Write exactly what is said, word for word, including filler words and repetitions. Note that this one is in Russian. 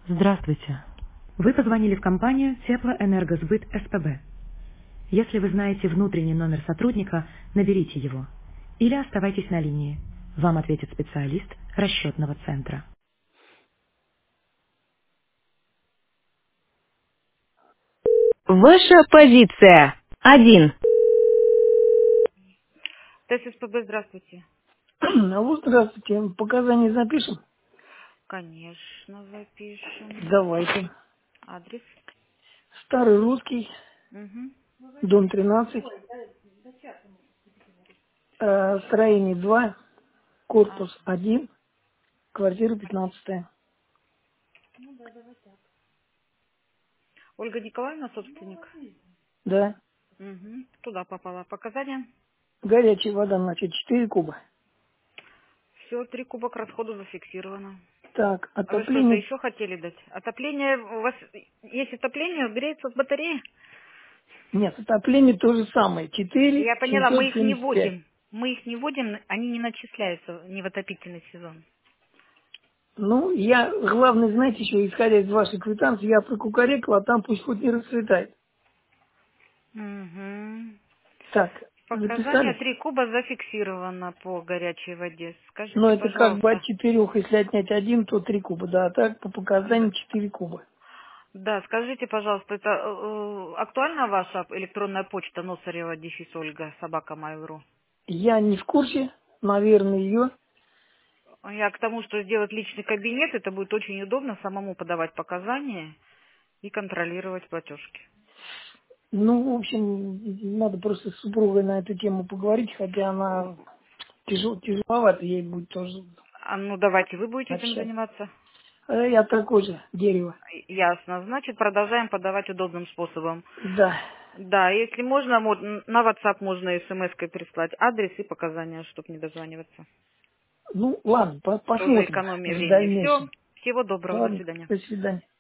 Здравствуйте. Вы позвонили в компанию Теплоэнергосбыт СПБ. Если вы знаете внутренний номер сотрудника, наберите его. Или оставайтесь на линии. Вам ответит специалист расчетного центра. Ваша позиция. Один. ТССПБ, здравствуйте. Алло, здравствуйте. Показания запишем? Конечно, запишем. Давайте. Адрес. Старый русский, Угу. дом тринадцать, э, строение два, А, корпус один, квартира пятнадцатая. Ольга Николаевна, собственник. Да. Угу. Туда попала. Показания. Горячая вода, значит, четыре куба. Все, три кубок расходу зафиксировано. Так, А вы что-то отопление. еще хотели дать? Отопление, у вас есть отопление, греется с батареи? Нет, отопление то же самое. четыре Я поняла, мы семьсот их не семьдесят пять. вводим. Мы их не вводим, они не начисляются не в отопительный сезон. Ну, я, главное, знаете, еще, исходя из вашей квитанции, я прокукарекал, а там пусть хоть не расцветает. Угу. Так, Показания записали? три куба зафиксировано по горячей воде. Но Скажите, это как бы от пожалуйста. четырех, если отнять один, то три куба, да, а так по Да, показаниям четыре куба. да, скажите, пожалуйста, это э, э, актуальна ваша электронная почта Носарева дефис Ольга собака mail.ru? Я не в курсе, наверное, ее. Я к тому, что сделать личный кабинет, это будет очень удобно самому подавать показания и контролировать платежки. Ну, в общем, надо просто с супругой на эту тему поговорить, хотя она тяжел, тяжеловато, ей будет тоже А ну давайте вы будете этим общаться. заниматься. А я такой же, дерево. Ясно. Значит, продолжаем подавать удобным способом. Да. Да, если можно, мо- на WhatsApp можно смс-кой прислать адрес и показания, чтобы не дозваниваться. Ну, ладно, по- Тоже посмотрим экономия в времени. Все. дальнейшем. Всего доброго. До Ладно, свидания. до свидания.